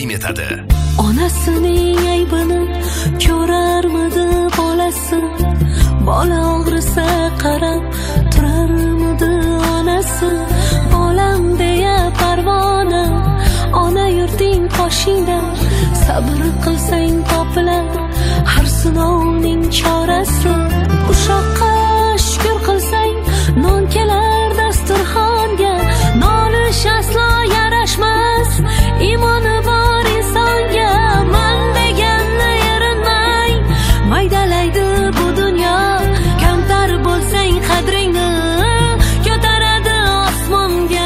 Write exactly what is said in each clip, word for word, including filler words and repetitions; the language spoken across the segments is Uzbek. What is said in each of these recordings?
taqdim etadi. Onasining aybini ko'rarmidi bolasi? Bola og'risa qarab turarmidi onasi? Bolam deya parvona, ona yurting qoshingda. Sabr qilsang topilar har sinovning chorasi. Ushoqqa shukr qilsang non kelar dasturxonga. Nolish aslo yarashmas imoni bor insonga. Men deganni erinmay maydalaydi bu dunyo. Kamtar bo'lsang qadringni ko'taradi osmonga.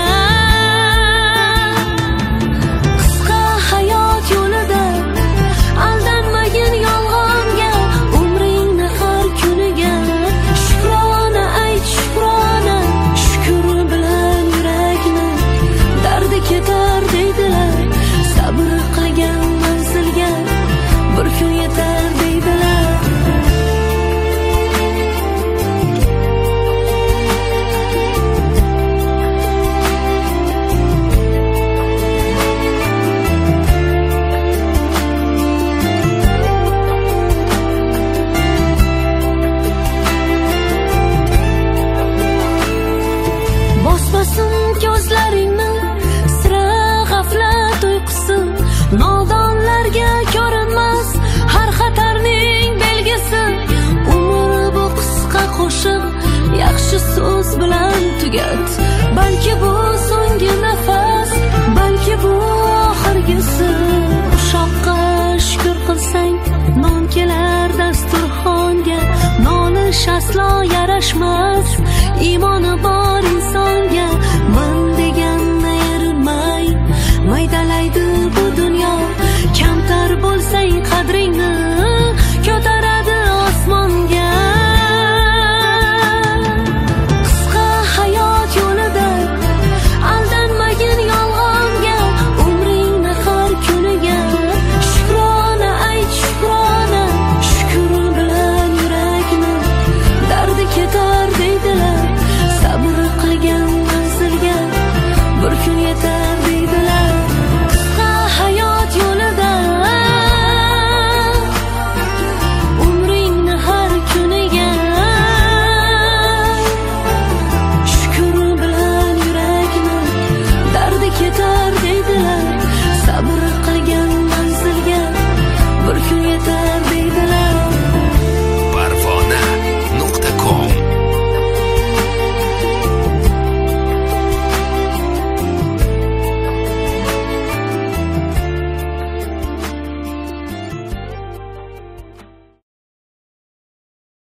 Qisqa hayot yo'lida aldanmagin yolg'onga. Umringni har kuniga shukrona ayt, shukrona. Shukr bilan yurakni dardi ketar deydilar. Sabr qilgan manzilga bir kun yetar deydilar. Bosmasin ko'zlaringni sira g'aflat uyqusi. Nodonlarga ko'rinmas har xatarning belgisi. Umr bu qisqa qo'shiq yaxshi so'z bilan tugat. Balki bu so'nggi nafas, balki bu oxirgisi. Ushoqqa shukr qilsang non kelar dasturxonga. Nolish aslo yarashmas imoni bor